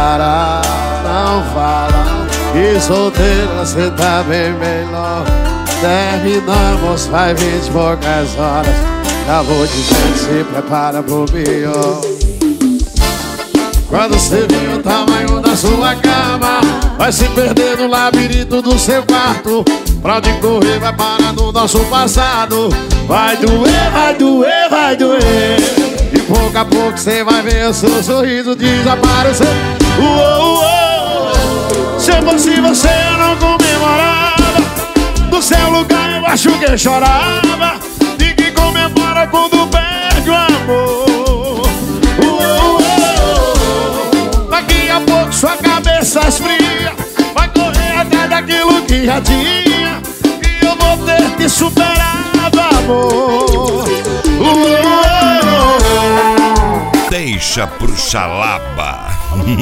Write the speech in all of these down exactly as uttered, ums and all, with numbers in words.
Para, não fala que solteira cê tá bem melhor. Terminamos faz vinte e poucas horas. Já vou dizendo, se prepara pro pior. Quando você vê o tamanho da sua cama, vai se perder no labirinto do seu quarto. Pra onde correr vai parar no nosso passado. Vai doer, vai doer, vai doer. E pouco a pouco você vai ver o seu sorriso desaparecer. Uou, uou. Se eu fosse você eu não comemorava. No seu lugar eu acho que eu chorava. Ninguém comemora quando perde o amor. Uou, uou. Daqui a pouco sua cabeça esfria. Vai correr atrás daquilo que já tinha. E eu vou ter que superar, amor. Deixa pro Xalaba.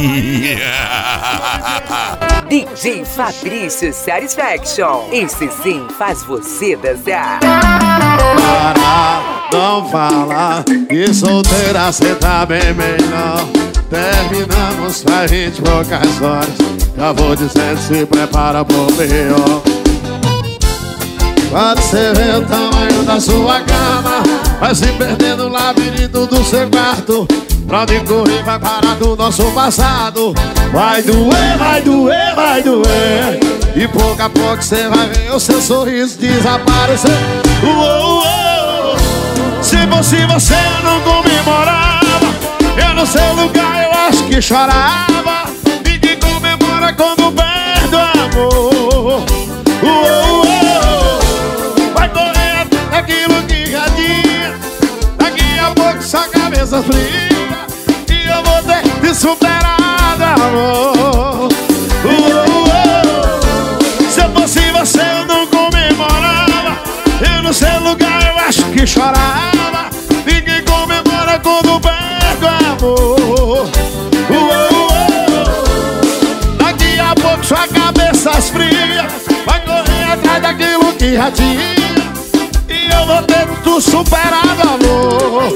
D J Fabrício Satisfaction. Esse sim faz você dançar. Para, não fala que solteira cê tá bem melhor. Terminamos faz vinte e poucas horas. Já vou dizendo, se prepara pro pior. Quando você vê o tamanho da sua cama, vai se perder no labirinto do seu quarto. Pra onde correr vai parar do nosso passado. Vai doer, vai doer, vai doer. E pouco a pouco você vai ver o seu sorriso desaparecer. Uou, uou. Se fosse você eu não comemorava. Eu no seu lugar eu acho que chorava. Ninguém comemora quando perde o amor. Uou, uou. Vai correr aquilo que já tinha. Daqui a pouco sua cabeça fria. E eu vou ter que superar, amor. Uou, uou. Se eu fosse você eu não comemorava. Eu no seu lugar eu acho que chorava. Ninguém comemora quando perde o amor. Uou, uou. Daqui a pouco sua cabeça esfria. Vai correr atrás daquilo que já tinha. E eu vou ter que superar, amor.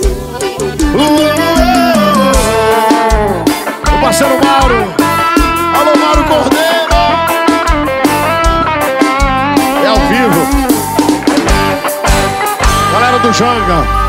O parceiro Mauro. Alô, Mauro Cordeiro. É ao vivo. Galera do Janga.